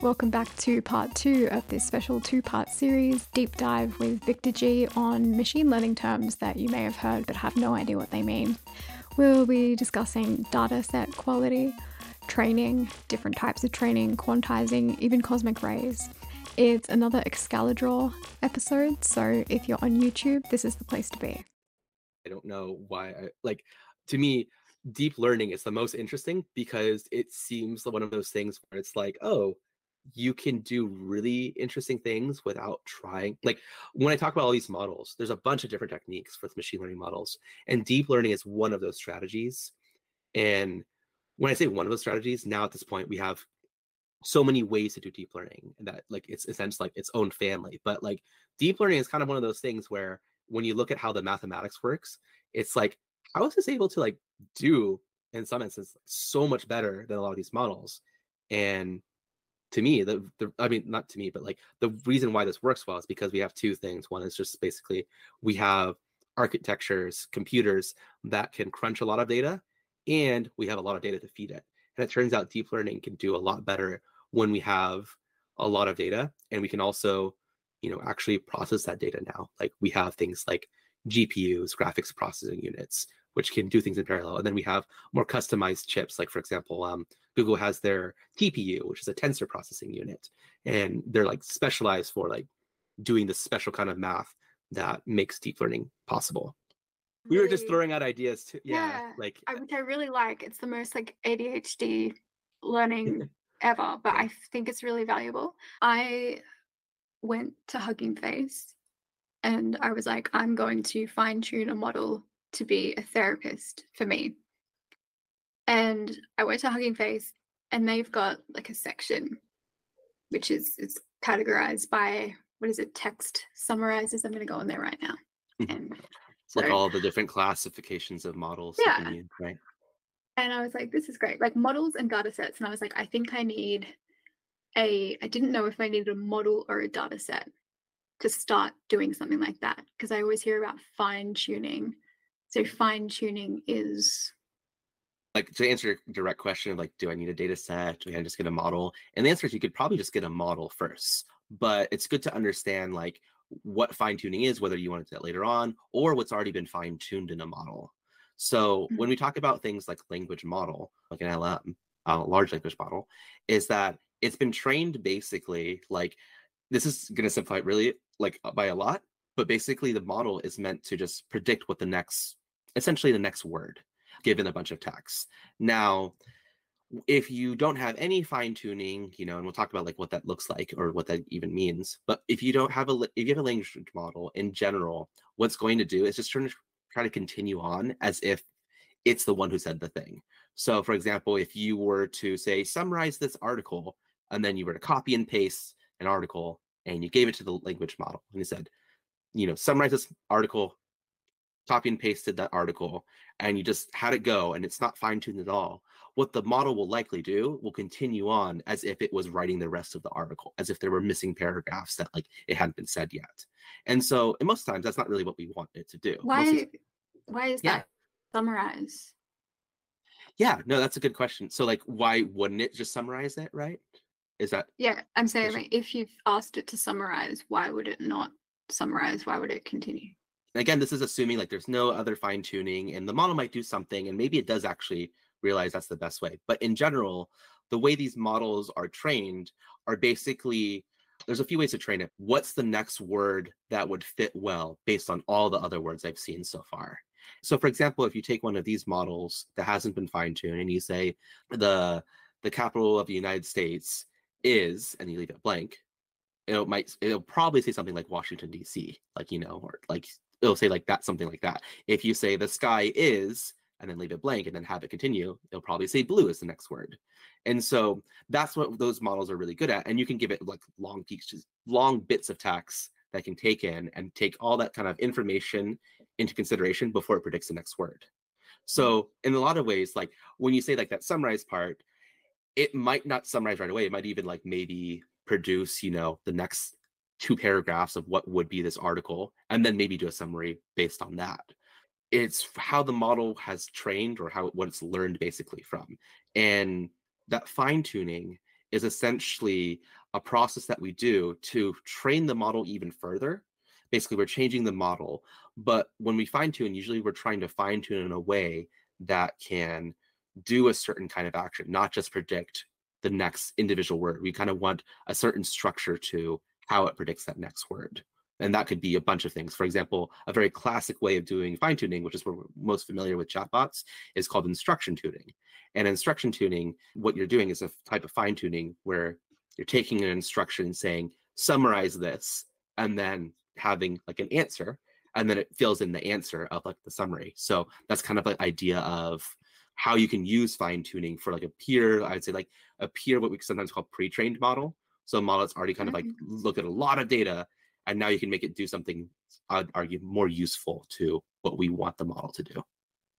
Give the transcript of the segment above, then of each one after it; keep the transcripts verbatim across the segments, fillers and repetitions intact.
Welcome back to part two of this special two-part series, Deep Dive with Victor G on machine learning terms that you may have heard but have no idea what they mean. We'll be discussing data set quality, training, different types of training, quantizing, even cosmic rays. It's another Excalibur episode, so if you're on YouTube, this is the place to be. I don't know why, I, like, to me, deep learning is the most interesting because it seems one of those things where it's like, oh, you can do really interesting things without trying. Like when I talk about all these models, there's a bunch of different techniques for machine learning models, and deep learning is one of those strategies. And when I say one of those strategies, now at this point, we have so many ways to do deep learning that like it's essentially like its own family. But like deep learning is kind of one of those things where when you look at how the mathematics works, it's like, how is this able to like do in some instances so much better than a lot of these models? And to me, the, the I mean, not to me, but like the reason why this works well is because we have two things. One is just basically we have architectures, computers that can crunch a lot of data, and we have a lot of data to feed it. And it turns out deep learning can do a lot better when we have a lot of data, and we can also, you know, actually process that data now. Like we have things like G P Us, graphics processing units, which can do things in parallel. And then we have more customized chips. Like for example, um, Google has their T P U, which is a tensor processing unit. And they're like specialized for like doing this special kind of math that makes deep learning possible. We were just throwing out ideas too. Yeah, yeah, like I, which I really like. It's the most like A D H D learning ever, but I think it's really valuable. I went to Hugging Face and I was like, I'm going to fine tune a model to be a therapist for me. And I went to Hugging Face and they've got like a section which is is categorized by, what is it, text summarizers. I'm going to go in there right now. And so, like all the different classifications of models. Yeah. You can use, right? And I was like, this is great. Like models and data sets. And I was like, I think I need a, I didn't know if I needed a model or a data set to start doing something like that. Because I always hear about fine tuning. So fine tuning is, like, to answer your direct question of like, do I need a data set? Do I just get a model? And the answer is you could probably just get a model first. But it's good to understand like what fine tuning is, whether you want to do that later on or what's already been fine tuned in a model. So mm-hmm. when we talk about things like language model, like an L M, a large language model, is that it's been trained basically like, this is going to simplify it really like by a lot, but basically the model is meant to just predict what the next, essentially the next word, given a bunch of text. Now, if you don't have any fine tuning, you know, and we'll talk about like what that looks like or what that even means, but if you don't have a, if you have a language model in general, what's going to do is just try to try to continue on as if it's the one who said the thing. So for example, if you were to say, summarize this article, and then you were to copy and paste an article and you gave it to the language model and you said, you know, summarize this article, copy and pasted that article, and you just had it go and it's not fine-tuned at all, what the model will likely do will continue on as if it was writing the rest of the article, as if there were missing paragraphs that like it hadn't been said yet. And so and most times that's not really what we want it to do. Why, Most why is yeah. that summarize? Yeah, no, that's a good question. So like, why wouldn't it just summarize it, right? Is that? Yeah, I'm saying like, if you've asked it to summarize, why would it not summarize? Why would it continue? Again, this is assuming like there's no other fine tuning and the model might do something and maybe it does actually realize that's the best way. But in general, the way these models are trained are basically, there's a few ways to train it. What's the next word that would fit well based on all the other words I've seen so far? So for example, if you take one of these models that hasn't been fine-tuned and you say the the capital of the United States is, and you leave it blank, it might it'll probably say something like Washington, D C, like, you know, or like it'll say like that, something like that. If you say the sky is, and then leave it blank and then have it continue, it'll probably say blue is the next word. And so that's what those models are really good at. And you can give it like long pieces, long bits of text that can take in and take all that kind of information into consideration before it predicts the next word. So in a lot of ways, like when you say like that summarize part, it might not summarize right away. It might even like maybe produce, you know, the next two paragraphs of what would be this article, and then maybe do a summary based on that. It's how the model has trained or how what it's learned basically from. And that fine tuning is essentially a process that we do to train the model even further. Basically, we're changing the model, but when we fine tune, usually we're trying to fine tune in a way that can do a certain kind of action, not just predict the next individual word. We kind of want a certain structure to how it predicts that next word. And that could be a bunch of things. For example, a very classic way of doing fine tuning, which is what we're most familiar with chatbots, is called instruction tuning. And instruction tuning, what you're doing is a type of fine tuning where you're taking an instruction and saying, summarize this, and then having like an answer, and then it fills in the answer of like the summary. So that's kind of an idea of how you can use fine tuning for like a peer, I would say like a peer, what we sometimes call pre-trained model. So a model that's already kind of like looked at a lot of data, and now you can make it do something, I'd argue, more useful to what we want the model to do.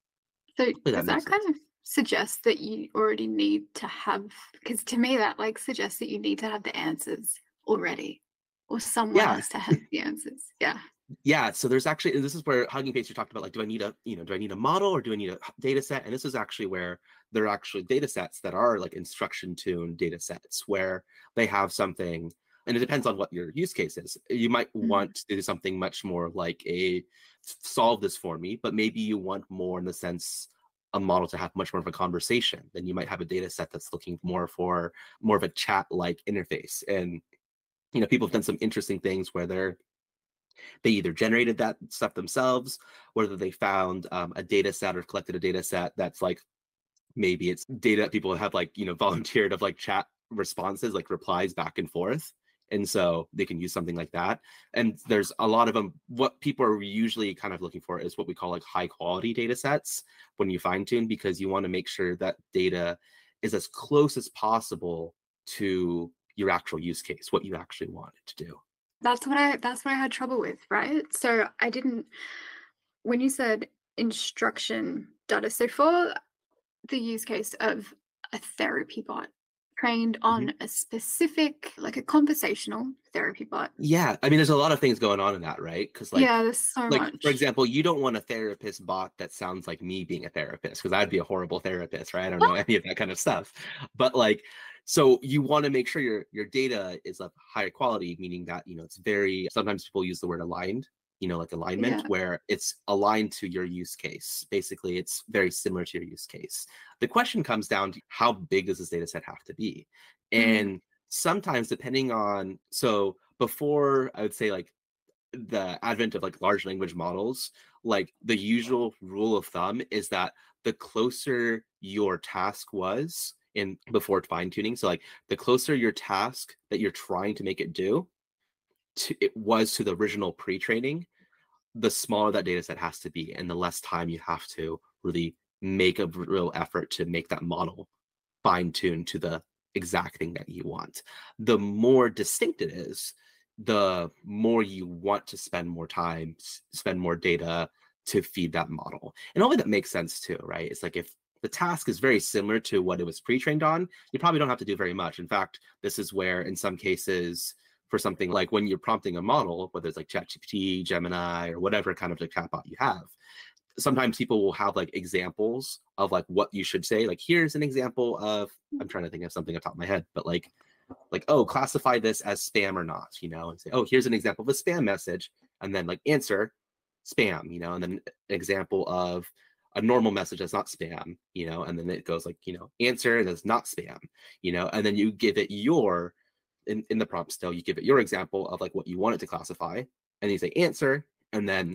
So Hopefully does that that makes kind of suggest that you already need to have, because to me that like suggests that you need to have the answers already, or someone Yeah. has to have the answers. Yeah. Yeah, so there's actually, and this is where Hugging Face, you talked about like, do I need a, you know, do I need a model or do I need a data set? And this is actually where there are actually data sets that are like instruction tuned data sets where they have something, and it depends on what your use case is. You might Mhm. want to do something much more like a solve this for me, but maybe you want more in the sense a model to have much more of a conversation. Then you might have a data set that's looking more for more of a chat-like interface. And you know, people have done some interesting things where they're they either generated that stuff themselves, whether they found um, a data set or collected a data set that's like, maybe it's data that people have like, you know, volunteered of like chat responses, like replies back and forth. And so they can use something like that. And there's a lot of them. What people are usually kind of looking for is what we call like high quality data sets when you fine tune, because you want to make sure that data is as close as possible to your actual use case, what you actually want it to do. That's what I that's what I had trouble with, right? So I didn't, when you said instruction data, so for the use case of a therapy bot trained on Mhm. a specific, like a conversational therapy bot. Yeah, I mean, there's a lot of things going on in that, right? Because like, Yeah, there's so like much. for example, you don't want a therapist bot that sounds like me being a therapist, because I'd be a horrible therapist, right? I don't know any of that kind of stuff. But like, so you want to make sure your your data is of higher quality, meaning that, you know, it's very, sometimes people use the word aligned, you know, like alignment, Yeah. where it's aligned to your use case. Basically, it's very similar to your use case. The question comes down to how big does this data set have to be? Mm. And sometimes depending on, so before, I would say like the advent of like large language models, like the usual rule of thumb is that the closer your task was in before fine tuning, so like the closer your task that you're trying to make it do to, it was to the original pre-training, the smaller that data set has to be and the less time you have to really make a real effort to make that model fine-tuned to the exact thing that you want. The more distinct it is, the more you want to spend more time, s- spend more data to feed that model. And hopefully that makes sense too, right? It's like if the task is very similar to what it was pre-trained on, you probably don't have to do very much. In fact, this is where in some cases, for something like when you're prompting a model, whether it's like ChatGPT, Gemini, or whatever kind of like chatbot you have, sometimes people will have like examples of like what you should say. Like, here's an example of, I'm trying to think of something on top of my head, but like, like, oh, classify this as spam or not, you know, and say, oh, here's an example of a spam message, and then like answer spam, you know, and then an example of a normal message that's not spam, you know, and then it goes like, you know, answer and it's not spam, you know, and then you give it your, in, in the prompt still, you give it your example of like what you want it to classify, and you say answer, and then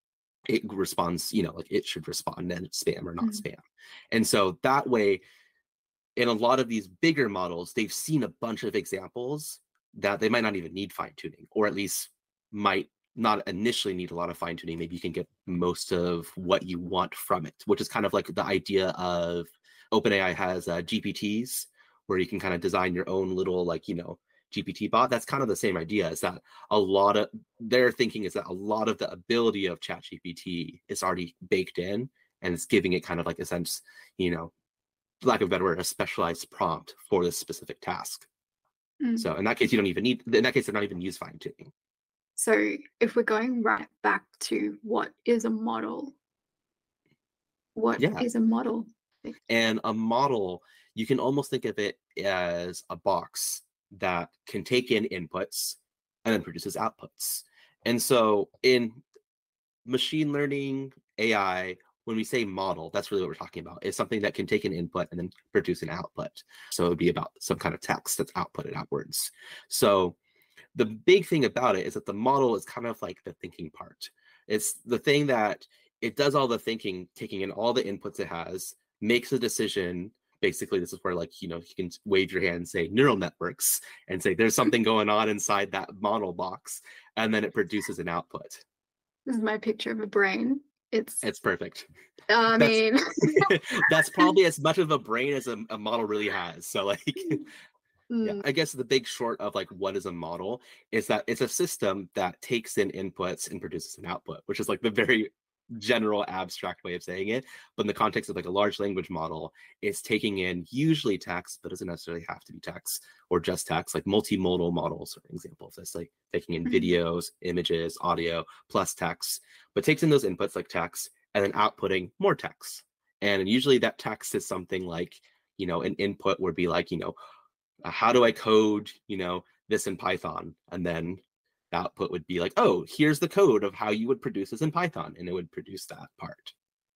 it responds, you know, like it should respond and it's spam or not Mm. spam. And so that way, in a lot of these bigger models, they've seen a bunch of examples that they might not even need fine tuning, or at least might not initially need a lot of fine tuning. Maybe you can get most of what you want from it, which is kind of like the idea of OpenAI has uh, G P Ts, where you can kind of design your own little, like, you know, G P T bot. That's kind of the same idea, is that a lot of their thinking is that a lot of the ability of ChatGPT is already baked in, and it's giving it kind of like a sense, you know, lack of a better word, a specialized prompt for this specific task. Mm. So in that case, you don't even need, in that case, they're not even use fine tuning. So if we're going right back to what is a model, what Yeah. is a model? And a model, you can almost think of it as a box that can take in inputs and then produces outputs. And so in machine learning, A I, when we say model, that's really what we're talking about. It's something that can take an input and then produce an output. So it would be about some kind of text that's outputted outwards. So the big thing about it is that the model is kind of like the thinking part. It's the thing that it does all the thinking, taking in all the inputs it has, makes a decision. Basically, this is where, like, you know, you can wave your hand and say neural networks and say there's something going on inside that model box, and then it produces an output. This is my picture of a brain. It's It's perfect. I That's, mean, that's probably as much of a brain as a, a model really has. So, like, yeah, mm, I guess the big short of like what is a model is that it's a system that takes in inputs and produces an output, which is like the very general abstract way of saying it. But in the context of like a large language model, it's taking in usually text, but doesn't necessarily have to be text or just text. Like multimodal models are an example of this, like taking in Mhm. videos, images, audio, plus text, but takes in those inputs like text and then outputting more text. And usually that text is something like, you know, an input would be like, you know, uh, how do I code, you know, this in Python? And then the output would be like, oh, here's the code of how you would produce this in Python, and it would produce that part.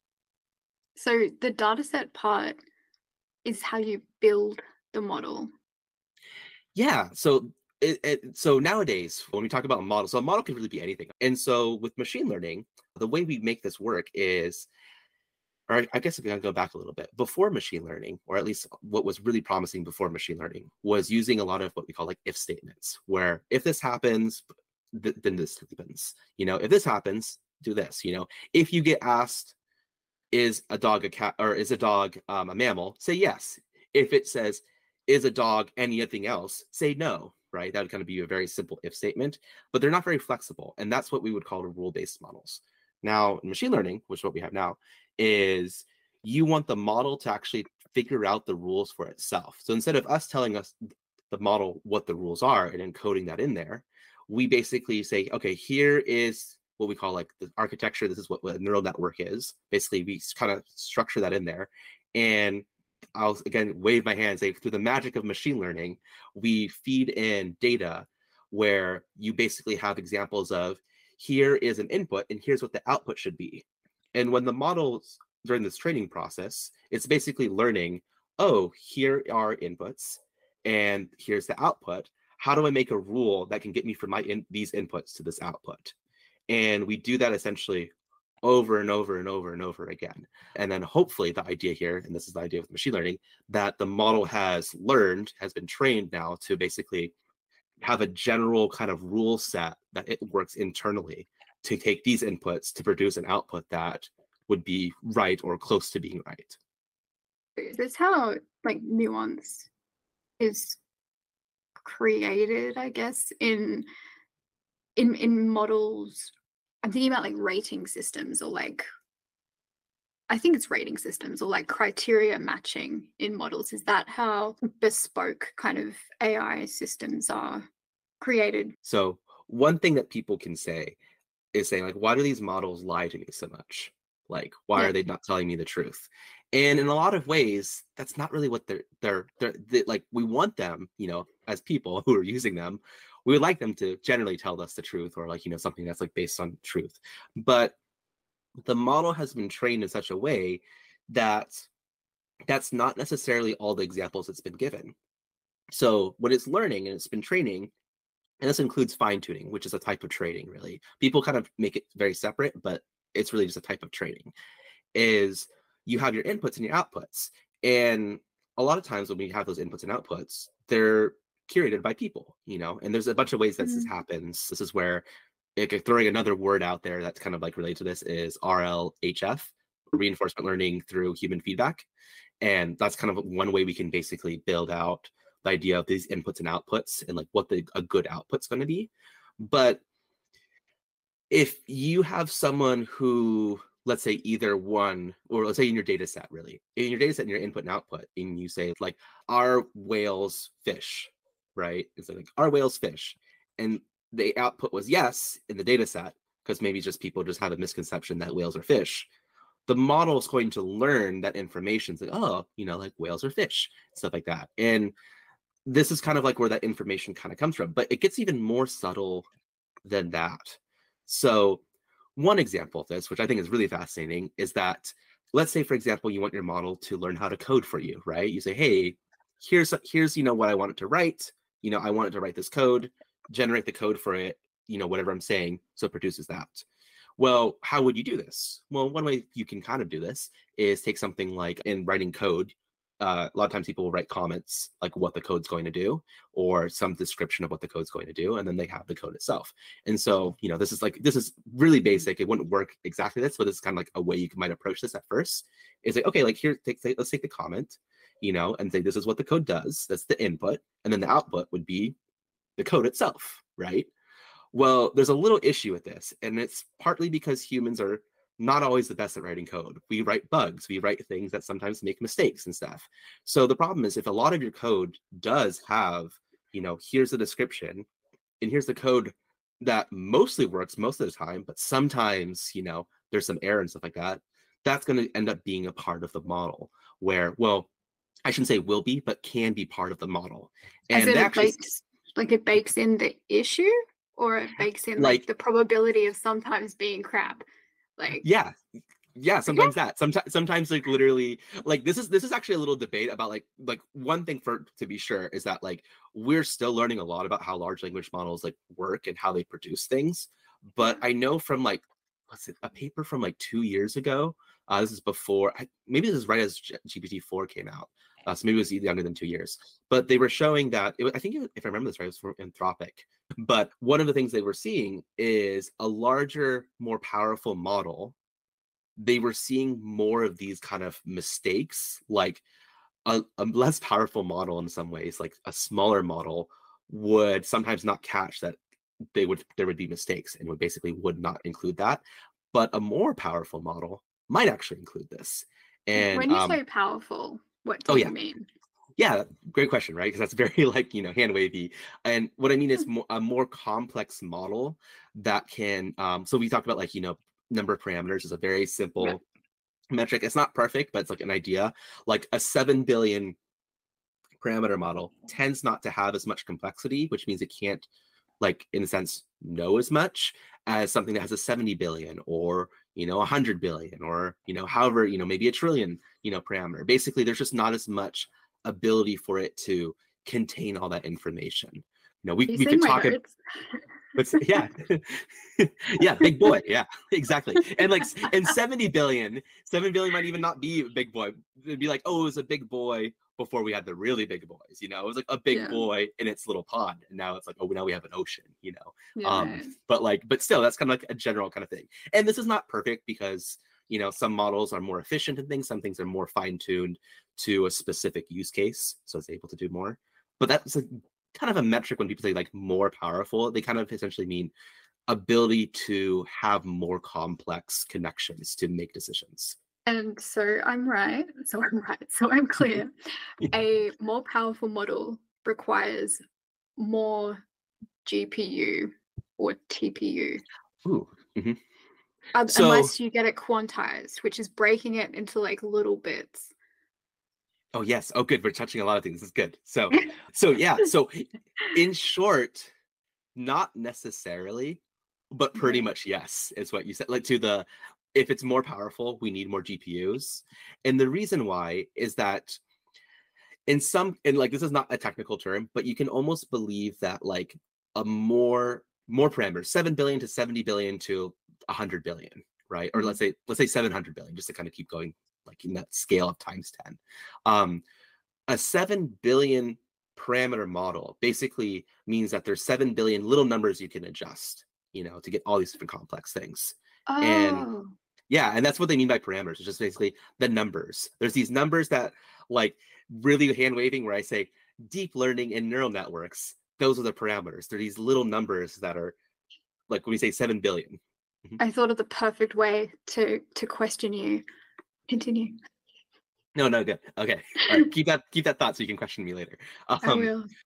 so the dataset part is how you build the model. Yeah. So it, it, so nowadays, when we talk about a model, so a model can really be anything. And so with machine learning, the way we make this work is, or I guess if we can go back a little bit, before machine learning, or at least what was really promising before machine learning, was using a lot of what we call like if statements, where if this happens, th- then this happens. You know, if this happens, do this. You know, if you get asked, is a dog a cat, or is a dog um, a mammal? Say yes. If it says, is a dog anything else? Say no. Right? That would kind of be a very simple if statement, but they're not very flexible, and that's what we would call the rule-based models. Now, in machine learning, which is what we have now, is you want the model to actually figure out the rules for itself. So instead of us telling us the model what the rules are and encoding that in there, we basically say, okay, here is what we call like the architecture. This is what, what a neural network is. Basically, we kind of structure that in there. And I'll again wave my hand and say, through the magic of machine learning, we feed in data where you basically have examples of, here is an input and here's what the output should be. And when the models during this training process, it's basically learning, oh, here are inputs and here's the output. How do I make a rule that can get me from my in, these inputs to this output? And we do that essentially over and over and over and over again. And then hopefully the idea here, and this is the idea with machine learning, that the model has learned, has been trained now to basically have a general kind of rule set that it works internally to take these inputs to produce an output that would be right or close to being right. That's how like nuance is created, I guess, in in in models. I'm thinking about like rating systems, or like I think it's rating systems, or like criteria matching in models. Is that how bespoke kind of A I systems are created? So one thing that people can say is saying, like, why do these models lie to me so much? Like, why Yeah. are they not telling me the truth? And in a lot of ways, that's not really what they're, they're, they're, they, like, we want them, you know, as people who are using them, we would like them to generally tell us the truth, or like, you know, something that's like based on truth. But the model has been trained in such a way that that's not necessarily all the examples it's been given. So when it's learning and it's been training, and this includes fine tuning, which is a type of training, really. People kind of make it very separate, but it's really just a type of training, is you have your inputs and your outputs. And a lot of times when we have those inputs and outputs, they're curated by people, you know, and there's a bunch of ways that mm-hmm. this happens. This is where, like, throwing another word out there that's kind of like related to this is R L H F, reinforcement learning through human feedback. And that's kind of one way we can basically build out the idea of these inputs and outputs and like what the a good output's going to be. But if you have someone who, let's say either one, or let's say in your data set, really, in your data set and your input and output, and you say like, are whales fish, right? It's like, are whales fish? And the output was yes in the data set, because maybe just people just have a misconception that whales are fish. the model is going to learn that information. It's like, oh, you know, like whales are fish, stuff like that. And this is kind of like where that information kind of comes from, but it gets even more subtle than that. So one example of this, which I think is really fascinating, is that let's say, for example, you want your model to learn how to code for you, right? You say, hey, here's, here's, you know, what I want it to write. You know, I want it to write this code, generate the code for it, you know, whatever I'm saying, so it produces that. Well, how would you do this? Well, one way you can kind of do this is take something like in writing code. Uh, a lot of times people will write comments like what the code's going to do or some description of what the code's going to do, and then they have the code itself. And so, you know, this is like, this is really basic. It wouldn't work exactly this, but this is kind of like a way you might approach this at first. Is like, okay, like here, take, take, let's take the comment, you know, and say this is what the code does. That's the input. And then the output would be the code itself, right? Well, there's a little issue with this, and it's partly because humans are not always the best at writing code. We write bugs, we write things that sometimes make mistakes and stuff. So the problem is if a lot of your code does have, you know, here's the description and here's the code that mostly works most of the time, but sometimes, you know, there's some error and stuff like that, that's going to end up being a part of the model where, well, I shouldn't say will be, but can be part of the model. And As in it actually, bakes, like it bakes in the issue, or it bakes in like, like the probability of sometimes being crap. Like yeah yeah sometimes yeah. that sometimes sometimes like literally like this is this is actually a little debate about like like one thing for to be sure is that like we're still learning a lot about how large language models like work and how they produce things. But I know from like what's it a paper from like two years ago, uh this is before I, maybe this is right as G P T four came out, uh, so maybe it was younger than two years, but they were showing that it was, I think it, if I remember this right, it was from Anthropic. But one of the things they were seeing is a larger, more powerful model. They were seeing more of these kind of mistakes, like a, a less powerful model in some ways, like a smaller model would sometimes not catch that they would there would be mistakes and would basically would not include that. But a more powerful model might actually include this. And when you um, say powerful, what do oh, you yeah. mean? Yeah, great question, right? Because that's very like, you know, hand wavy. And what I mean is more, a more complex model that can, um, so we talked about like, you know, number of parameters is a very simple yeah. metric. It's not perfect, but it's like an idea. Like a seven billion parameter model tends not to have as much complexity, which means it can't like, in a sense, know as much as something that has a seventy billion or, you know, one hundred billion or, you know, however, you know, maybe a trillion, you know, parameter. Basically, there's just not as much ability for it to contain all that information. You know, we, we could talk it, but yeah, yeah, big boy, yeah, exactly. And like, and seventy billion, seven billion might even not be a big boy. It'd be like, oh, it was a big boy before we had the really big boys, you know, it was like a big yeah. boy in its little pond. And now it's like, oh, now we have an ocean, you know, yeah. um, but like, but still, that's kind of like a general kind of thing. And this is not perfect because, you know, some models are more efficient in things, some things are more fine-tuned to a specific use case, so it's able to do more. But that's a kind of a metric when people say like more powerful, they kind of essentially mean ability to have more complex connections to make decisions. And so I'm right, so I'm right, so I'm clear. A more powerful model requires more G P U or T P U. Ooh. Mm-hmm. Uh, so, unless you get it quantized, which is breaking it into like little bits. Oh yes. Oh good. We're touching a lot of things. This is good. So so yeah. So in short, not necessarily, but pretty much yes, is what you said. Like to the if it's more powerful, we need more G P Us. And the reason why is that in some and like this is not a technical term, but you can almost believe that like a more more parameters, seven billion to seventy billion to one hundred billion, right? Or let's say let's say seven hundred billion, just to kind of keep going like in that scale of times ten. Um, a seven billion parameter model basically means that there's seven billion little numbers you can adjust, you know, to get all these different complex things. Oh. And yeah, and that's what they mean by parameters. It's just basically the numbers. There's these numbers that like really hand waving where I say deep learning and neural networks, those are the parameters. They're these little numbers that are like when we say seven billion. Mm-hmm. I thought of the perfect way to to question you. Continue. No, no, good. Okay. All right. Keep that keep that thought so you can question me later. Um, I will.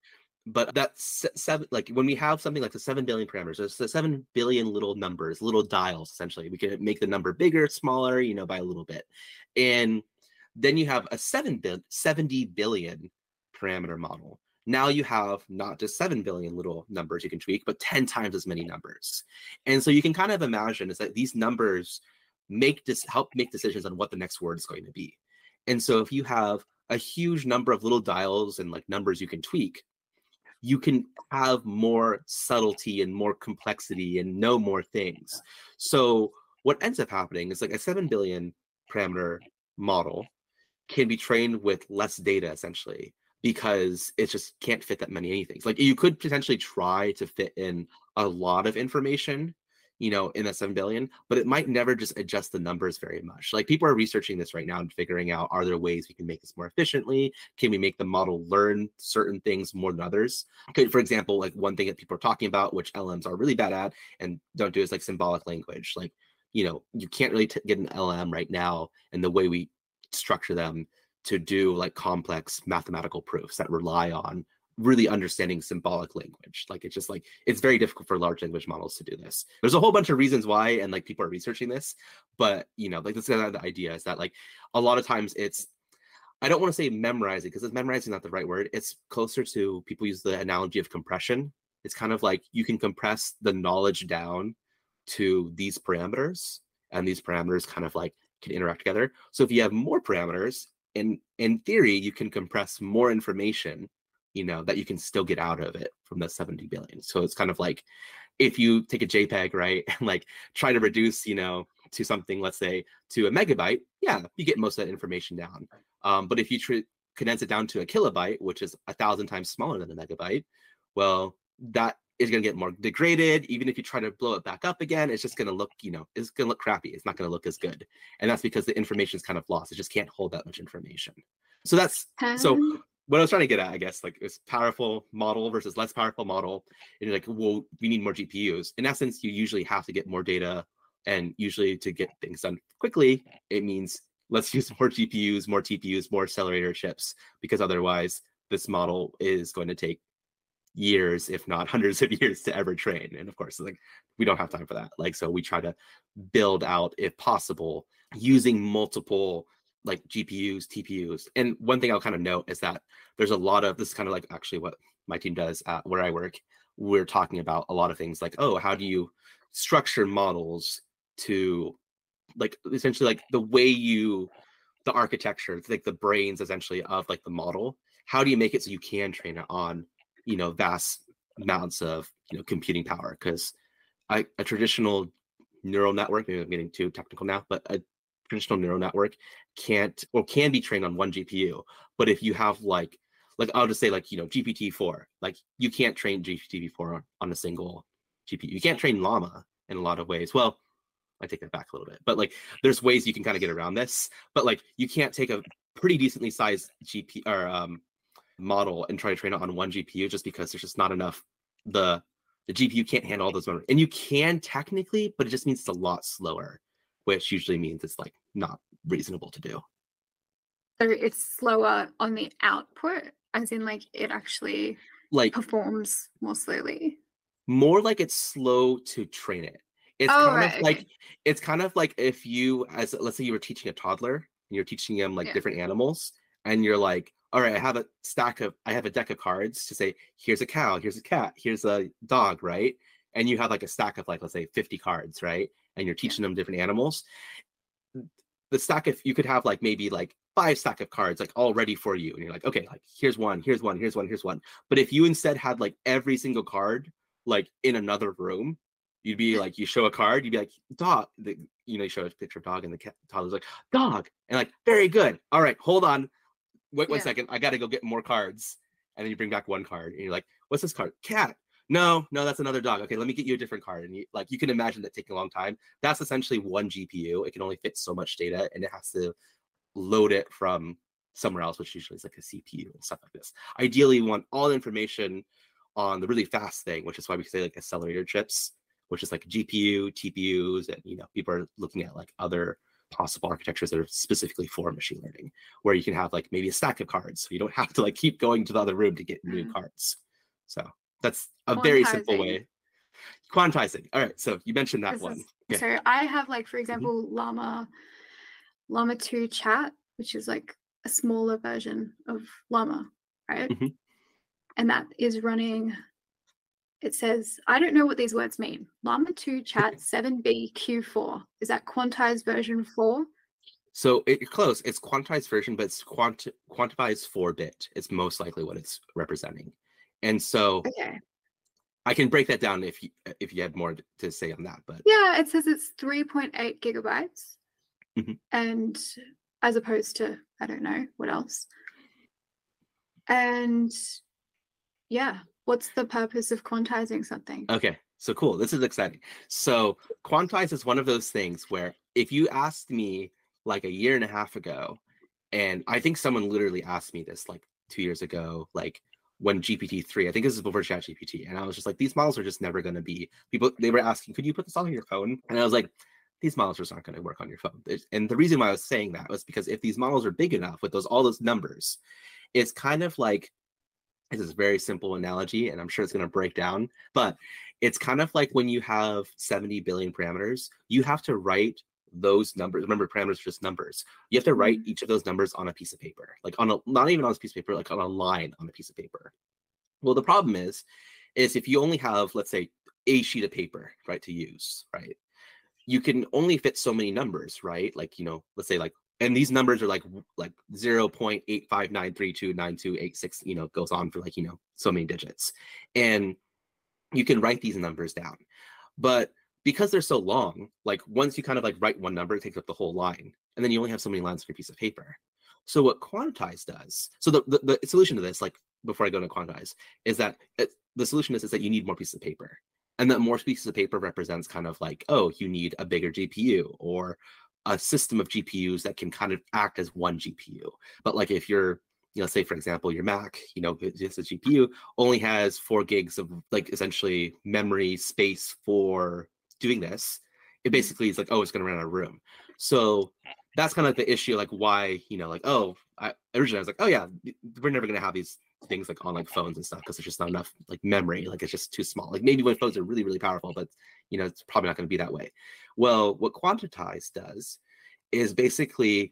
But that's seven, like when we have something like the seven billion parameters, there's the seven billion little numbers, little dials, essentially. We can make the number bigger, smaller, you know, by a little bit. And then you have a seven bi- seventy billion parameter model. Now you have not just seven billion little numbers you can tweak, but ten times as many numbers. And so you can kind of imagine is that these numbers make this help make decisions on what the next word is going to be. And so if you have a huge number of little dials and like numbers you can tweak, you can have more subtlety and more complexity and know more things. So what ends up happening is like a seven billion parameter model can be trained with less data essentially, because it just can't fit that many anything. Like you could potentially try to fit in a lot of information, you know, in that seven billion, but it might never just adjust the numbers very much. Like people are researching this right now and figuring out, are there ways we can make this more efficiently? Can we make the model learn certain things more than others? Okay, for example, like one thing that people are talking about, which L Ms are really bad at and don't do, is like symbolic language. Like, you know, you can't really t- get an L M right now and the way we structure them to do like complex mathematical proofs that rely on really understanding symbolic language. Like it's just like, it's very difficult for large language models to do this. There's a whole bunch of reasons why, and like people are researching this, but you know, like that's kind of the idea, is that like a lot of times it's, I don't want to say memorizing, because it's memorizing not the right word. It's closer to, people use the analogy of compression. It's kind of like you can compress the knowledge down to these parameters, and these parameters kind of like can interact together. So if you have more parameters, in in theory, you can compress more information, you know, that you can still get out of it from the seventy billion. So it's kind of like if you take a JPEG, right, and like try to reduce, you know, to something, let's say to a megabyte, yeah, you get most of that information down. Um, but if you tr- condense it down to a kilobyte, which is a thousand times smaller than a megabyte, well, that is going to get more degraded. Even if you try to blow it back up again, it's just going to look, you know, it's going to look crappy. It's not going to look as good. And that's because the information is kind of lost. It just can't hold that much information. So that's, so Um, what I was trying to get at, I guess, like it's powerful model versus less powerful model. And you're like, well, we need more G P Us. In essence, you usually have to get more data. And usually to get things done quickly, it means let's use more G P Us, more T P Us, more accelerator chips, because otherwise this model is going to take years, if not hundreds of years, to ever train. And of course, like we don't have time for that. Like, so we try to build out, if possible, using multiple like G P Us, T P Us. And one thing I'll kind of note is that there's a lot of, this is kind of like actually what my team does at where I work. We're talking about a lot of things like, oh, how do you structure models to like essentially like the way you, the architecture, like the brains essentially of like the model, how do you make it so you can train it on, you know, vast amounts of, you know, computing power? Because a traditional neural network, maybe I'm getting too technical now, but a traditional neural network can't or can be trained on one G P U. But if you have like, like I'll just say like, you know, G P T four, like you can't train G P T four on, on a single G P U. You can't train Llama in a lot of ways. Well, I take that back a little bit, but like there's ways you can kind of get around this, but like you can't take a pretty decently sized G P or um, model and try to train it on one G P U just because there's just not enough. The the G P U can't handle all those memory, and you can technically, but it just means it's a lot slower, which usually means it's like not reasonable to do. so it's slower on the output, as in like it actually Like performs more slowly. more like it's slow to train it. It's Oh, kind right, of like okay. it's kind of like if you, as let's say you were teaching a toddler and you're teaching them like Yeah. different animals, and you're like, all right, I have a stack of, I have a deck of cards to say, here's a cow, here's a cat, here's a dog, right? And you have like a stack of like, let's say fifty cards, right? And you're teaching yeah. them different animals. The stack of, you could have like maybe like five stack of cards like all ready for you. And you're like, okay, like here's one, here's one, here's one, here's one. But if you instead had like every single card like in another room, you'd be like, you show a card, you'd be like, dog, the, you know, you show a picture of dog and the cat, toddler's like, dog. And like, very good. All right, hold on. Wait one yeah. second. I got to go get more cards. And then you bring back one card and you're like, what's this card? Cat. No, no, that's another dog. Okay, let me get you a different card. And you, like, you can imagine that taking a long time. That's essentially one G P U. It can only fit so much data and it has to load it from somewhere else, which usually is like a C P U and stuff like this. Ideally, you want all the information on the really fast thing, which is why we say like accelerator chips, which is like G P U, T P Us, and, you know, people are looking at like other possible architectures that are specifically for machine learning, where you can have like maybe a stack of cards, so you don't have to like keep going to the other room to get new mm. cards. So that's a very simple Quantizing. way. Quantizing. All right. So you mentioned that This one. is- Okay. So I have like, for example, Llama, Llama two Chat, which is like a smaller version of Llama, right? Mhm. And that is running, it says, I don't know what these words mean. Llama two Chat seven B Q four. Is that quantized version four? So it, you're close. It's quantized version, but it's quant quantifies four bit. It's most likely what it's representing. And so Okay. I can break that down if you if you had more to say on that. But Yeah, it says it's three point eight gigabytes. Mhm. And as opposed to, I don't know what else. And yeah, what's the purpose of quantizing something? okay, so cool. This is exciting. So quantize is one of those things where if you asked me like a year and a half ago, and I think someone literally asked me this like two years ago, like when G P T three, I think this is before ChatGPT, and I was just like, these models are just never going to be. People they were asking, could you put this on your phone? And I was like, these models just aren't going to work on your phone. There's- And the reason why I was saying that was because if these models are big enough with those all those numbers, it's kind of like, this is a very simple analogy, and I'm sure it's going to break down, but it's kind of like when you have seventy billion parameters, you have to write those numbers. Remember, parameters are just numbers. You have to write Mhm. each of those numbers on a piece of paper, like on a, not even on a piece of paper, like on a line on a piece of paper. Well, the problem is, is if you only have, let's say, a sheet of paper, right, to use, right, you can only fit so many numbers, right? Like, you know, let's say like, and these numbers are like like zero point eight five nine three two nine two eight six, you know, goes on for like, you know, so many digits. And you can write these numbers down. But because they're so long, like once you kind of like write one number, it takes up the whole line. And then you only have so many lines on your piece of paper. So what quantize does, so the, the, the solution to this, like before I go to quantize, is that it, the solution is, is that you need more pieces of paper. And that more pieces of paper represents kind of like, oh, you need a bigger G P U or a system of G P Us that can kind of act as one G P U. But like if you're, you know, say for example, your Mac, you know, just a G P U only has four gigs of like essentially memory space for doing this, it basically is like, oh, it's going to run out of room. So that's kind of like the issue, like why, you know, like, oh, I originally I was like, oh yeah, we're never going to have these things like on like phones and stuff because there's just not enough like memory, like it's just too small. Like maybe when phones are really, really powerful, but you know, it's probably not going to be that way. Well, what quantize does is basically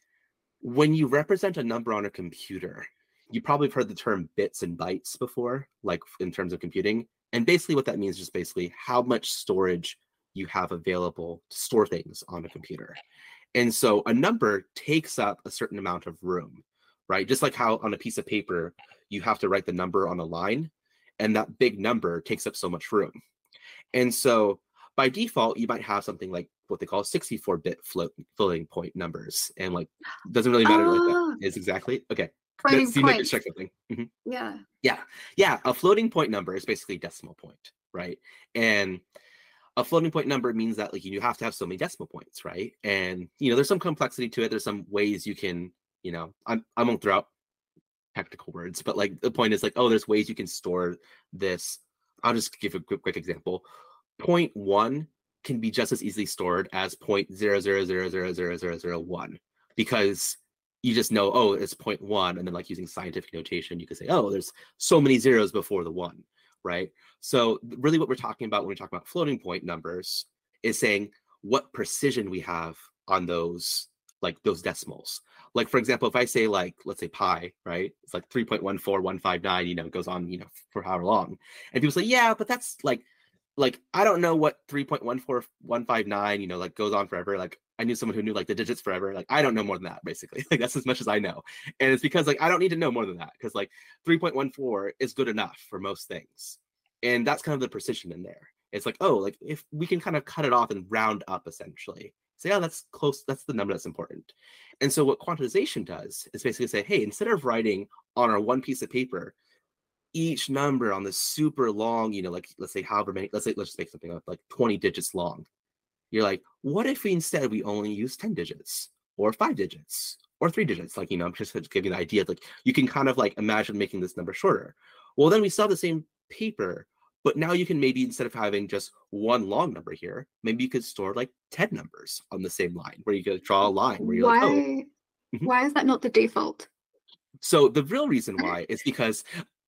when you represent a number on a computer, you probably have heard the term bits and bytes before, like in terms of computing. And basically what that means is just basically how much storage you have available to store things on a computer. And so a number takes up a certain amount of room, right? Just like how on a piece of paper, you have to write the number on a line, and that big number takes up so much room. And so by default, you might have something like what they call sixty-four bit float, floating point numbers. And like, doesn't really matter what Oh, that is exactly. Okay. floating That seemed like points. check something. Mhm. Yeah. Yeah. Yeah. A floating point number is basically a decimal point, right? And a floating point number means that like you have to have so many decimal points, right? And you know, there's some complexity to it. There's some ways you can, you know, I'm I won't throw out technical words, but like the point is like, oh, there's ways you can store this. I'll just give a quick, quick example. Point one can be just as easily stored as point zero zero zero zero zero zero zero one because you just know, oh, it's point one, and then like using scientific notation, you can say, oh, there's so many zeros before the one, right? So really what we're talking about when we talk about floating point numbers is saying what precision we have on those, like those decimals. Like for example, if I say like, let's say pi, right? It's like three point one four one five nine, you know, it goes on, you know, for however long. And people say, yeah, but that's like, like, I don't know what three point one four one five nine, you know, like goes on forever. Like I knew someone who knew like the digits forever. Like I don't know more than that, basically. Like that's as much as I know. And it's because like I don't need to know more than that because like three point one four is good enough for most things. And that's kind of the precision in there. It's like, oh, like if we can kind of cut it off and round up essentially. Say, oh, that's close. That's the number that's important. And so what quantization does is basically say, hey, instead of writing on our one piece of paper, each number on this super long, you know, like let's say however many, let's say, let's just make something up like twenty digits long. You're like, what if we instead we only use ten digits or five digits or three digits? Like, you know, I'm just to give you an idea. Like you can kind of like imagine making this number shorter. Well, then we still have the same paper, but now you can maybe instead of having just one long number here, maybe you could store like ten numbers on the same line where you could draw a line where you're Why? like, oh. Mhm. Why is that not the default? So the real reason why is because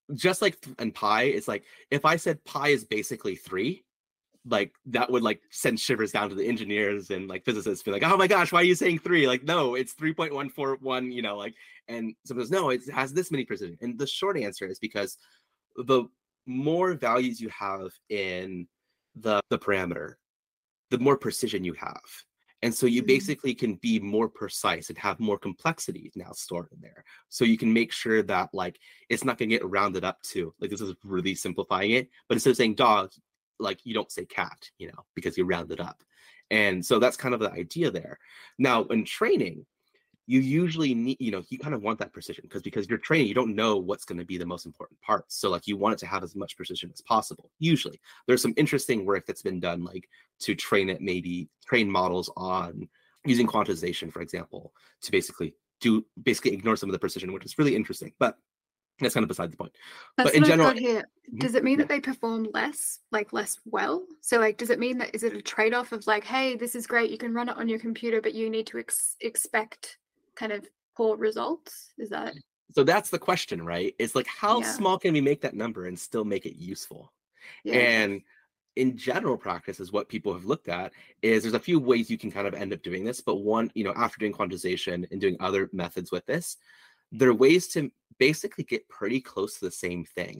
just like in pi, it's like if I said pi is basically three, like that would like send shivers down to the engineers and like physicists be like, oh my gosh, why are you saying three? Like, no, it's three point one four one, you know, like, and someone goes, no, it has this many precision. And the short answer is because the more values you have in the, the parameter, the more precision you have. And so you basically can be more precise and have more complexity now stored in there. So you can make sure that like, it's not gonna get rounded up to, like this is really simplifying it, but instead of saying dog, like you don't say cat, you know, because you round it up. And so that's kind of the idea there. Now in training, you usually need, you know, you kind of want that precision because because you're training, you don't know what's going to be the most important parts. So like you want it to have as much precision as possible. Usually there's some interesting work that's been done, like to train it, maybe train models on using quantization, for example, to basically do basically ignore some of the precision, which is really interesting. But that's kind of beside the point. That's but in what general, I've got here. Does it mean yeah. that they perform less, like less well? So like, does it mean that, is it a trade-off of like, hey, this is great, you can run it on your computer, but you need to ex expect kind of poor results? Is that? So that's the question, right? It's like, how yeah. small can we make that number and still make it useful? Yeah. And in general practice is what people have looked at is there's a few ways you can kind of end up doing this, but one, you know, after doing quantization and doing other methods with this, there are ways to basically get pretty close to the same thing.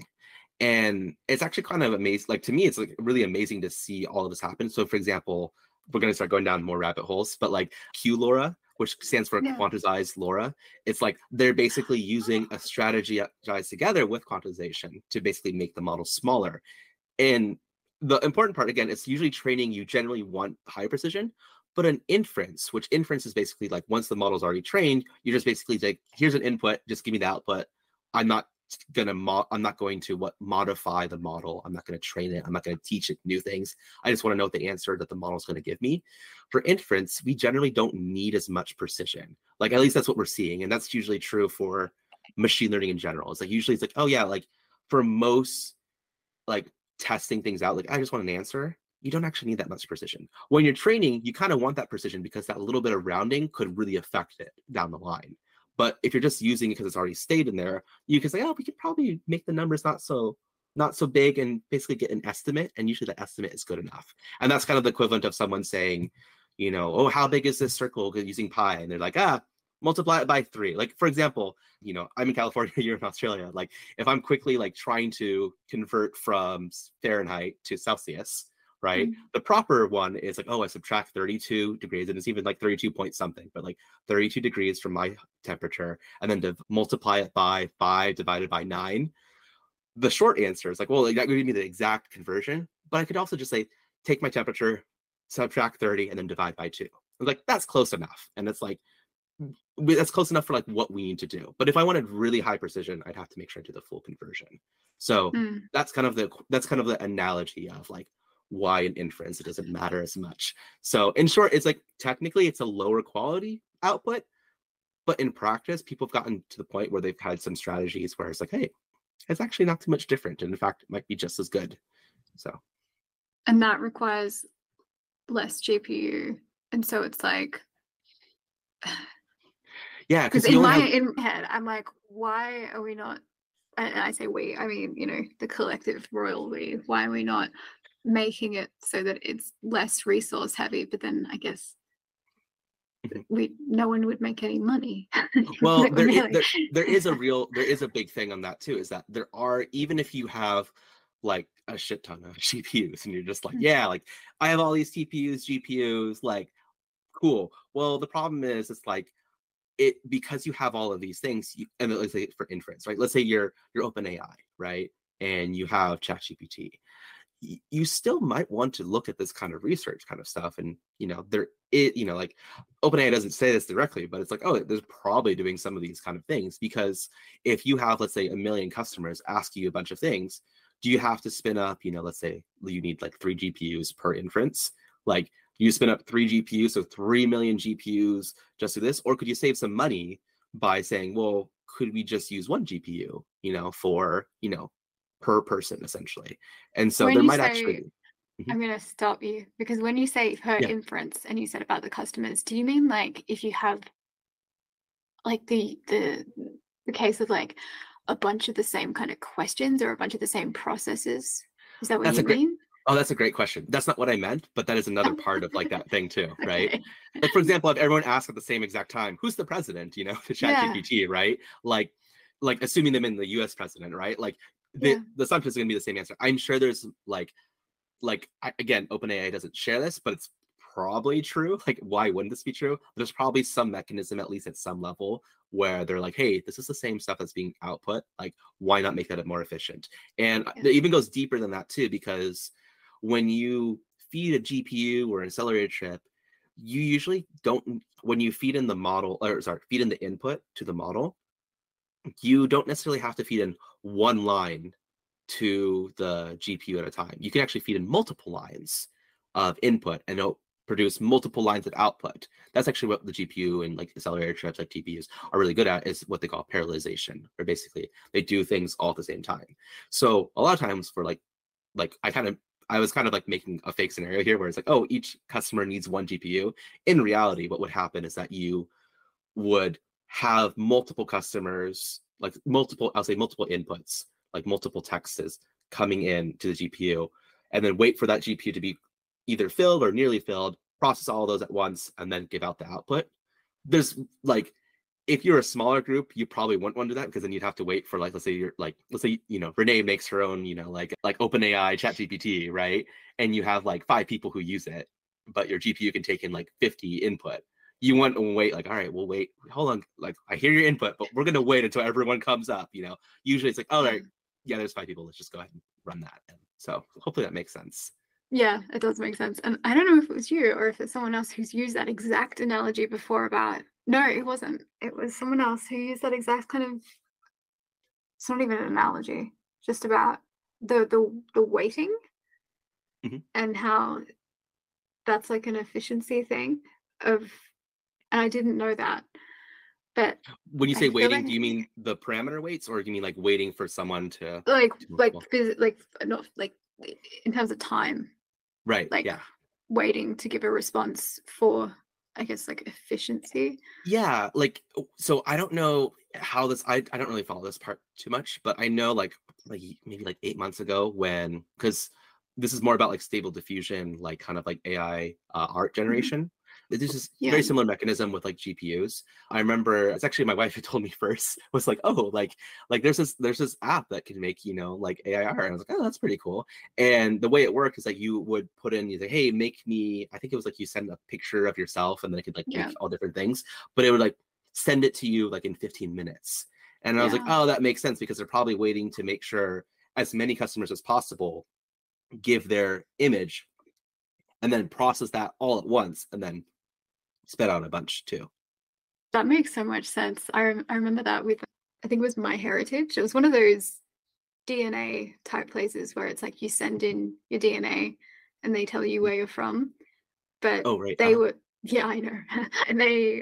And it's actually kind of amazing. Like to me, it's like really amazing to see all of this happen. So for example, we're going to start going down more rabbit holes, but like Q LoRa, which stands for yeah. quantized LoRa, it's like they're basically using a strategy together with quantization to basically make the model smaller. And the important part, again, it's usually training, you generally want high precision, but an inference, which inference is basically like once the model's already trained, you just basically like, here's an input, just give me the output. I'm not gonna mo I'm not going to what modify the model. I'm not going to train it. I'm not going to teach it new things. I just want to know the answer that the model is going to give me. For inference, we generally don't need as much precision. Like at least that's what we're seeing, and that's usually true for machine learning in general. It's like usually it's like, oh yeah, like for most like testing things out, like I just want an answer. You don't actually need that much precision. When you're training, you kind of want that precision because that little bit of rounding could really affect it down the line. But if you're just using it because it's already stayed in there, you can say, oh, we could probably make the numbers not so not so big and basically get an estimate. And usually the estimate is good enough. And that's kind of the equivalent of someone saying, you know, oh, how big is this circle using pi? And they're like, ah, multiply it by three. Like, for example, you know, I'm in California, you're in Australia. Like if I'm quickly like trying to convert from Fahrenheit to Celsius, right? Mm-hmm. The proper one is like, oh, I subtract thirty-two degrees, and it's even like thirty-two point something, but like thirty-two degrees from my temperature, and then to multiply it by five divided by nine. The short answer is like, well, that would give me the exact conversion, but I could also just say, take my temperature, subtract thirty, and then divide by two. Like, that's close enough. And it's like, that's close enough for like what we need to do. But if I wanted really high precision, I'd have to make sure I do the full conversion. So mm. that's kind of the, that's kind of the analogy of like, why in inference it doesn't matter as much. So in short, it's like technically it's a lower quality output, but in practice, people have gotten to the point where they've had some strategies where it's like, hey, it's actually not too much different. And in fact, it might be just as good. So. And that requires less G P U. And so it's like, yeah, because in my have... in my head, I'm like, why are we not, and I say we, I mean, you know, the collective royal we, why are we not making it so that it's less resource heavy? But then I guess we no one would make any money. Well, like, there, really. is, there there is a real there is a big thing on that too, is that there are, even if you have like a shit ton of G P Us and you're just like, mm-hmm. yeah, like I have all these T P Us, G P Us, like cool. Well, the problem is it's like it because you have all of these things, you, and let's say for inference, right? Let's say you're you're OpenAI, right? And you have ChatGPT. You still might want to look at this kind of research kind of stuff. And, you know, there it, you know, like OpenAI doesn't say this directly, but it's like, oh, there's probably doing some of these kind of things, because if you have, let's say, a million customers ask you a bunch of things, do you have to spin up, you know, let's say you need like three G P Us per inference, like you spin up three G P Us, so three million G P Us just do this? Or could you save some money by saying, well, could we just use one G P U, you know, for, you know, per person essentially? And so when there might say, actually be. I'm going to stop you, because when you say per yeah. inference and you said about the customers, do you mean like if you have like the the the case of like, a bunch of the same kind of questions or a bunch of the same processes? Is that what That's you a great mean? Oh, that's a great question. That's not what I meant, but that is another part of like that thing too, right? Okay. Like for example, if everyone asks at the same exact time, who's the president, you know, to Yeah. ChatGPT, right? Like like assuming them in the U S president, right? Like the Yeah. the assumption is going to be the same answer. I'm sure there's like like I, again, OpenAI doesn't share this, but it's probably true. Like, why wouldn't this be true? There's probably some mechanism, at least at some level, where they're like, hey, this is the same stuff that's being output. Like, why not make that more efficient? And Yeah. it even goes deeper than that too, because when you feed a G P U or an accelerator chip, you usually don't, when you feed in the model, or sorry, feed in the input to the model, you don't necessarily have to feed in one line to the G P U at a time. You can actually feed in multiple lines of input and it'll produce multiple lines of output. That's actually what the G P U and like accelerator chips like T P Us are really good at, is what they call parallelization, or basically they do things all at the same time. So a lot of times for like, like I kind of, I was kind of like making a fake scenario here where it's like, oh, each customer needs one G P U. In reality, what would happen is that you would have multiple customers, like multiple, I'll say multiple inputs, like multiple texts coming in to the G P U, and then wait for that G P U to be either filled or nearly filled, process all those at once, and then give out the output. There's like, if you're a smaller group, you probably wouldn't want to do that, because then you'd have to wait for like, let's say you're like, let's say, you know, Renee makes her own, you know, like like OpenAI ChatGPT, right? And you have like five people who use it, but your G P U can take in like fifty input. You want to wait, like, all right, we'll wait. Hold on, like I hear your input, but we're gonna wait until everyone comes up. You know, usually it's like, all right, yeah, there's five people. Let's just go ahead and run that. And so hopefully that makes sense. Yeah, it does make sense. And I don't know if it was you or if it's someone else who's used that exact analogy before about, no, it wasn't. It was someone else who used that exact kind of, it's not even an analogy, just about the the the waiting Mhm. and how that's like an efficiency thing of, and I didn't know that. But When you I say feel waiting, like do you mean the parameter weights, or do you mean like waiting for someone to like to move like along? phys- like not like in terms of time, Right? like Yeah. waiting to give a response for, I guess, like efficiency. Yeah, like o- so I don't know how this I, I don't really follow this part too much, but I know like like y- maybe like eight months ago, when, because this is more about like stable diffusion, like kind of like A I uh, art Mhm. generation. This is a Yeah. very similar mechanism with like G P Us. I remember it's actually my wife who told me first, was like, oh, like like there's this there's this app that can make, you know, like A I art. And I was like, oh, that's pretty cool. And the way it worked is that you would put in, you say, hey, make me, I think it was like you send a picture of yourself and then it could like Yeah. make all different things, but it would like send it to you like in fifteen minutes. And I was like, Yeah. oh, that makes sense, because they're probably waiting to make sure as many customers as possible give their image and then process that all at once and then spit out a bunch too. That makes so much sense. I rem- I remember that with, I think it was MyHeritage. It was one of those D N A type places where it's like you send in your D N A and they tell you where you're from. But Oh, right. they Uh-huh. were, yeah, I know. And they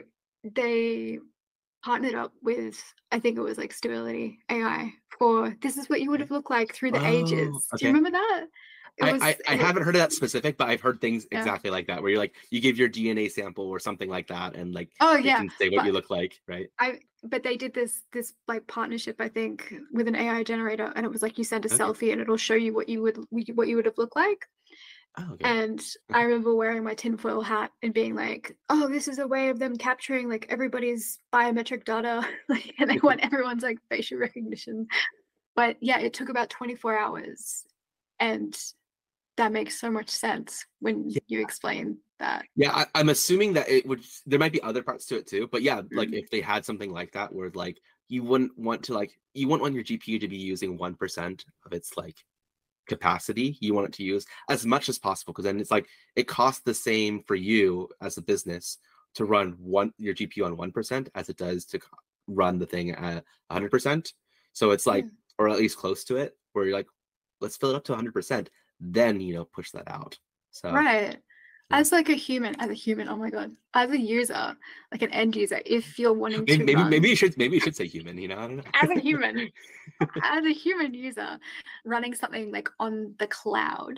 they partnered up with, I think it was like Stability A I, for this is what you would Okay. have looked like through the Oh, ages. Do you okay. remember that? It I, was I I it was haven't heard of that specific, but I've heard things yeah. exactly like that, where you're like, you give your D N A sample or something like that, and like Oh it yeah. can say what you But look like, right? I but they did this this like partnership, I think, with an A I generator, and it was like you send a Okay. selfie and it'll show you what you would what you would have looked like. Oh, okay. And I remember wearing my tinfoil hat and being like, "Oh, this is a way of them capturing like everybody's biometric data, like, and they want everyone's like facial recognition." But yeah, it took about twenty-four hours, and that makes so much sense when Yeah, you explain that. yeah. I, I'm assuming that it would. There might be other parts to it too, but yeah, like Mm. if they had something like that, where like you wouldn't want to like you wouldn't want your G P U to be using one percent of its like capacity. You want it to use as much as possible, because then it's like it costs the same for you as a business to run one your G P U on one percent as it does to co- run the thing at one hundred percent. So it's Yeah. like, or at least close to it, where you're like, let's fill it up to one hundred percent, then you know push that out. So Right. yeah, As like a human, as a human, oh my God, as a user, like an end user, if you're wanting maybe to maybe maybe run you should maybe you should say human. You know, I don't as a know. human, as a human user running something like on the cloud,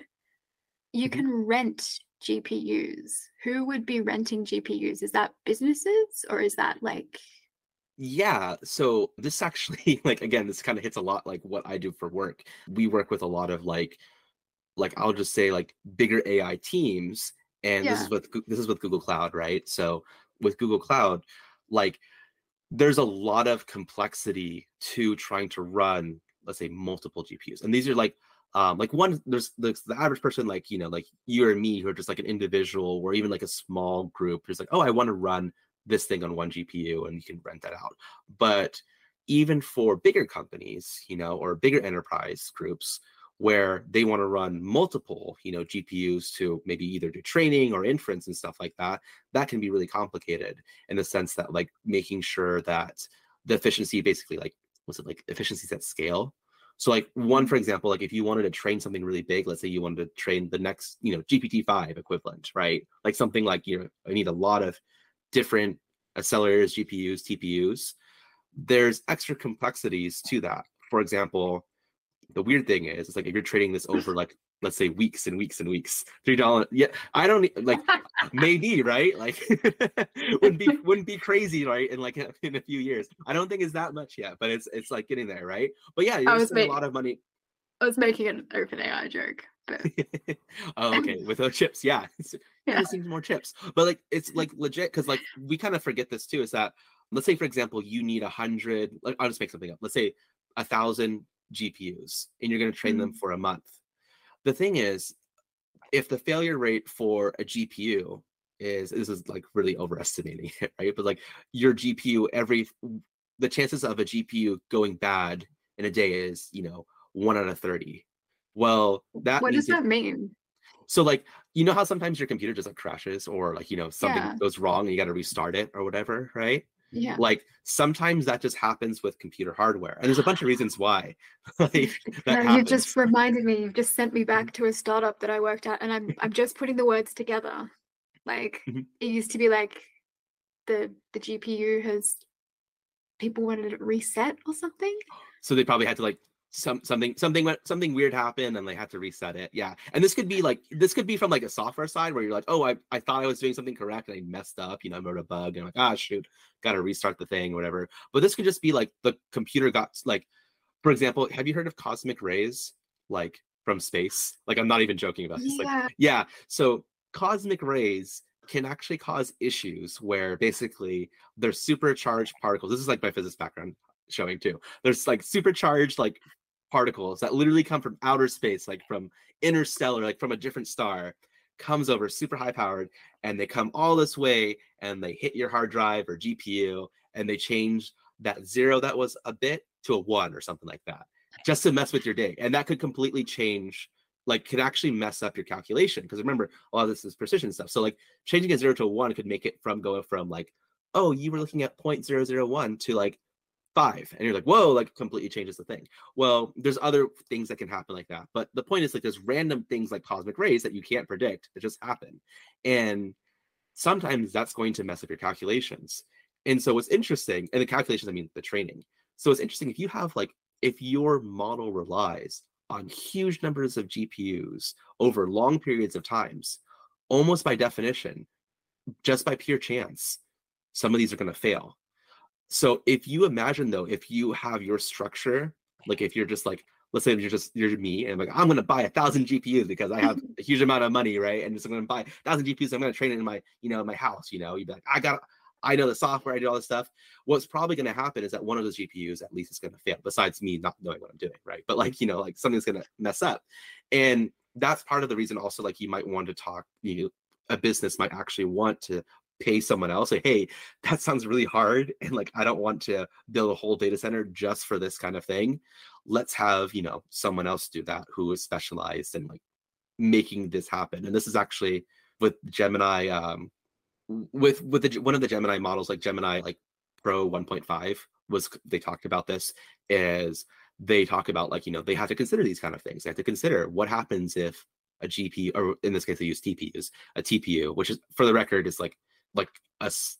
you Mhm. can rent G P Us. Who would be renting G P Us? Is that businesses or is that like Yeah, so this actually like again, this kind of hits a lot like what I do for work. We work with a lot of like like I'll just say like bigger A I teams, and this Yeah. is with Goo- this is with Google Cloud, right? So with Google Cloud, like there's a lot of complexity to trying to run, let's say, multiple G P Us. And these are like um like one there's the, the average person like you know like you or me who are just like an individual or even like a small group who's like, oh, I want to run this thing on one G P U, and you can rent that out. But even for bigger companies, you know, or bigger enterprise groups where they want to run multiple, you know, G P Us to maybe either do training or inference and stuff like that, that can be really complicated in the sense that like making sure that the efficiency basically like was it like efficiencies at scale. So like one, Mhm. for example, like if you wanted to train something really big, let's say you wanted to train the next, you know, G P T five equivalent, right? Like something like, you know, I need a lot of different accelerators, G P Us, T P Us. There's extra complexities to that. For example, the weird thing is, it's like if you're trading this over like let's say weeks and weeks and weeks, three dollars. Yeah, I don't e- like maybe right. Like wouldn't be wouldn't be crazy right in like in a few years. I don't think it's that much yet, but it's it's like getting there, right? But yeah, I you're was spending a ma- lot of money. I was making an OpenAI joke, but Oh, okay, with those chips, yeah, It's- yeah, yeah. just needs more chips. But like it's like legit because like we kind of forget this too. Is that let's say for example you need a hundred. Like I'll just make something up. Let's say a thousand G P Us, and you're going to train them Mm. for a month. The thing is, if the failure rate for a G P U is this is like really overestimating it, right? But like your G P U every the chances of a G P U going bad in a day is, you know, one out of thirty. Well, that What does means if that mean? so like you know how sometimes your computer just like crashes or like you know something Yeah. goes wrong and you got to restart it or whatever, right? Yeah. Like sometimes that just happens with computer hardware, and there's a bunch of reasons why like that No, you've just happens. reminded me. You've just sent me back to a startup that I worked at, and I'm I'm just putting the words together. Like Mhm. it used to be like the the G P U has people wanted it reset or something. So they probably had to like some something something went something weird happened and they had to reset it. Yeah. And this could be like this could be from like a software side where you're like, oh, I, I thought I was doing something correct and I messed up, you know, I wrote a bug and I'm like, ah shoot, gotta restart the thing or whatever. But this could just be like the computer got like, for example, have you heard of cosmic rays like from space? Like I'm not even joking about this. Like, Yeah. yeah. So cosmic rays can actually cause issues where basically they're supercharged particles. This is like my physics background showing too. There's like supercharged like particles that literally come from outer space, like from interstellar, like from a different star, comes over super high powered, and they come all this way and they hit your hard drive or G P U and they change that zero that was a bit to a one or something like that, just to mess with your day. And that could completely change, like could actually mess up your calculation. Because remember, a lot of this is precision stuff. So like changing a zero to a one could make it from going from like, oh, you were looking at zero point zero zero one to like five, and you're like, whoa, like completely changes the thing. Well, there's other things that can happen like that, but the point is like there's random things like cosmic rays that you can't predict that just happen, and sometimes that's going to mess up your calculations. And so what's interesting, and the calculations I mean the training, so it's interesting if you have like if your model relies on huge numbers of G P Us over long periods of times, almost by definition, just by pure chance, some of these are going to fail. So if you imagine though, if you have your structure, like if you're just like, let's say you're just you're me, and like I'm gonna buy a thousand G P Us because I have a huge amount of money, right? And just I'm gonna buy a thousand G P Us. I'm gonna train it in my, you know, my house. You know, you'd be like, I got, I know the software, I do all this stuff. What's probably gonna happen is that one of those G P Us at least is gonna fail. Besides me not knowing what I'm doing, right? But like you know, like something's gonna mess up, and that's part of the reason also like you might want to talk. You know, a business might actually want to pay someone else, say, hey, that sounds really hard, and like I don't want to build a whole data center just for this kind of thing. Let's have, you know, someone else do that who is specialized in like making this happen. And this is actually with Gemini, um with with the one of the Gemini models, like Gemini like Pro one point five, was they talked about this, is they talk about like, you know, they have to consider these kind of things. They have to consider what happens if a G P U, or in this case they use T P Us, a T P U, which is for the record is like like a s-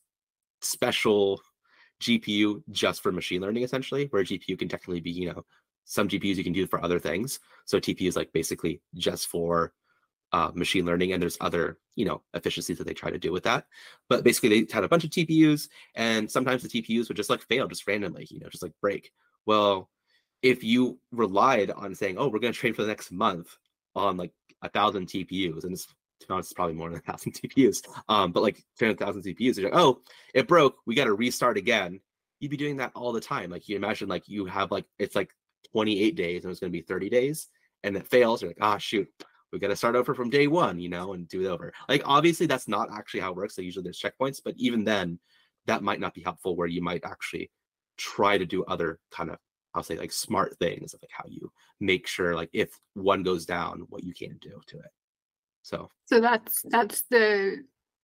special G P U just for machine learning, essentially, where a G P U can technically be, you know, some G P Us you can do for other things. So T P U is like basically just for uh, machine learning, and there's other, you know, efficiencies that they try to do with that. But basically, they had a bunch of T P Us, and sometimes the T P Us would just like fail, just randomly, you know, just like break. Well, if you relied on saying, "Oh, we're going to train for the next month on like a thousand T P Us," and it's, to be honest, it's probably more than a thousand T P Us, um, but like train a thousand T P Us, you're like, "Oh, it broke. We got to restart again." You'd be doing that all the time. Like you imagine, like you have like it's like twenty-eight days, and it's going to be thirty days, and it fails. You're like, "Ah, shoot, we got to start over from day one," you know, and do it over. Like obviously, that's not actually how it works. So usually there's checkpoints, but even then, that might not be helpful. Where you might actually try to do other kind of, I'll say, like smart things of like how you make sure, like if one goes down, what you can do to it. So, so that's that's the.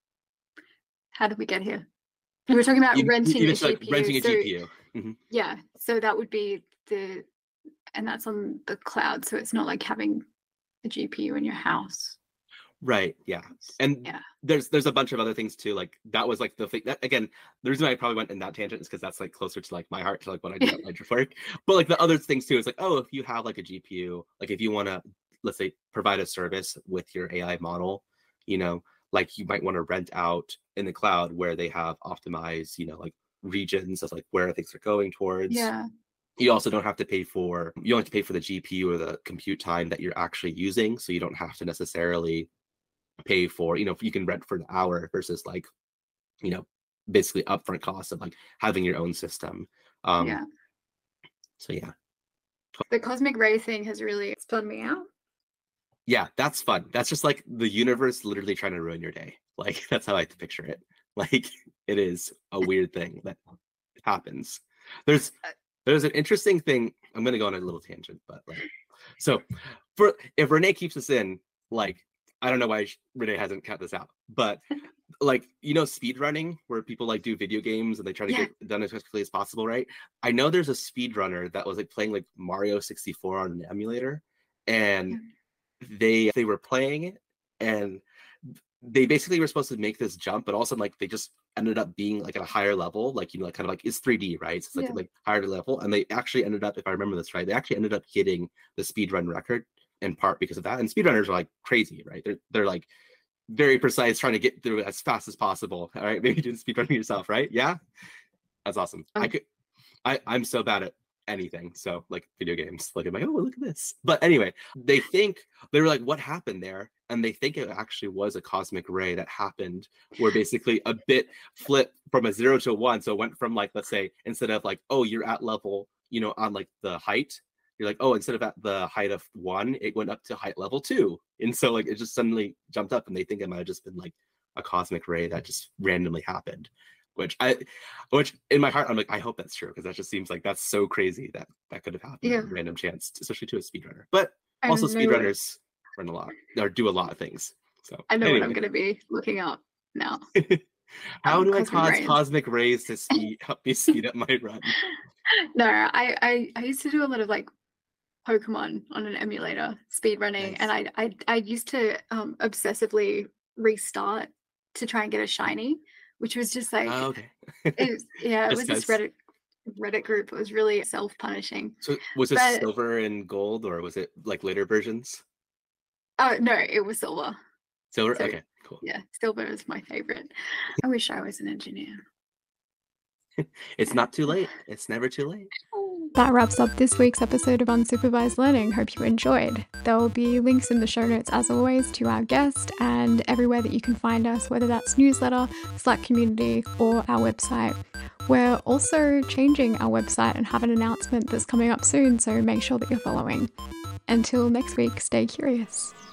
How did we get here? We were talking about you, renting you a like G P U. renting a so, G P U. Mm-hmm. Yeah, so that would be the, and that's on the cloud. So it's not like having a G P U in your house. Right. Yeah. And yeah. there's there's a bunch of other things too. Like that was like the thing that, again, the reason I probably went in that tangent is because that's like closer to like my heart, to like what I do at my work. But like the other things too is like, oh, if you have like a G P U, like if you want to, let's say, provide a service with your A I model, you know, like you might want to rent out in the cloud where they have optimized, you know, like regions of like where things are going towards. Yeah. You also don't have to pay for, you don't have to pay for the G P U or the compute time that you're actually using. So you don't have to necessarily pay for, you know, you can rent for an hour versus like, you know, basically upfront costs of like having your own system. Um, yeah. So yeah. The cosmic ray thing has really spun me out. Yeah, that's fun. That's just like the universe literally trying to ruin your day. Like that's how I like to picture it. Like it is a weird thing that happens. There's there's an interesting thing. I'm gonna go on a little tangent, but like, so for if Renee keeps us in, like I don't know why Renee hasn't cut this out, but like, you know, speed running where people like do video games and they try to yeah. get it done as quickly as possible, right? I know there's a speed runner that was like playing like Mario sixty-four on an emulator, and they they were playing it, and they basically were supposed to make this jump, but also like they just ended up being like at a higher level, like, you know, like kind of like it's three D, right? So it's like yeah. like higher level, and they actually ended up, if I remember this right, they actually ended up hitting the speed run record in part because of that. And speedrunners are like crazy, right? They're they're like very precise, trying to get through it as fast as possible. All right, maybe you did speedrunning yourself, right? Yeah, that's awesome. Um, I could, I I'm so bad at anything, so like video games. Like I'm like, oh, look at this. But anyway, they think they were like, what happened there? And they think it actually was a cosmic ray that happened, where basically a bit flipped from a zero to a one. So it went from like, let's say, instead of like, oh, you're at level, you know, on like the height. You're like, oh, instead of at the height of one, it went up to height level two. And so like it just suddenly jumped up, and they think it might have just been like a cosmic ray that just randomly happened. Which I, which in my heart, I'm like, I hope that's true, because that just seems like that's so crazy that that could have happened. Yeah. Random chance, especially to a speedrunner. But also speedrunners run a lot, or do a lot of things. So I know anyway. What I'm going to be looking up now. How um, do I cause rays. cosmic rays to speed help me speed up my run? No, I, I I used to do a lot of like Pokemon on an emulator, speed running, nice. and I, I I used to um obsessively restart to try and get a shiny, which was just like, oh, okay. it was, yeah, it was this Reddit Reddit group. It was really self-punishing. So was it but, silver and gold, or was it like later versions? Oh no, it was silver. Silver, so, okay, cool. Yeah, silver is my favorite. I wish I was an engineer. It's not too late. It's never too late. That wraps up this week's episode of Unsupervised Learning. Hope you enjoyed. There will be links in the show notes, as always, to our guest and everywhere that you can find us, whether that's newsletter, Slack community, or our website. We're also changing our website and have an announcement that's coming up soon, so make sure that you're following. Until next week, stay curious.